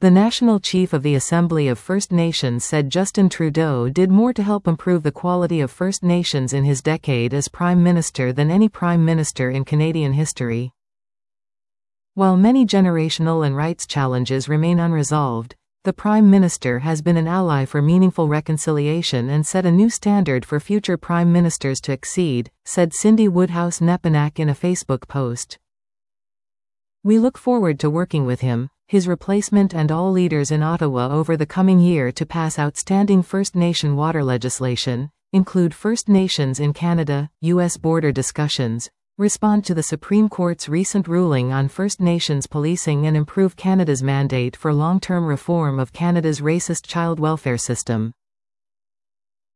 The National Chief of the Assembly of First Nations said Justin Trudeau did more to help improve the quality of First Nations in his decade as Prime Minister than any Prime Minister in Canadian history. While many generational and rights challenges remain unresolved, the Prime Minister has been an ally for meaningful reconciliation and set a new standard for future Prime Ministers to exceed, said Cindy Woodhouse-Nepinak in a Facebook post. We look forward to working with him, his replacement and all leaders in Ottawa over the coming year to pass outstanding First Nation water legislation, include First Nations in Canada, U.S. border discussions, respond to the Supreme Court's recent ruling on First Nations policing and improve Canada's mandate for long-term reform of Canada's racist child welfare system.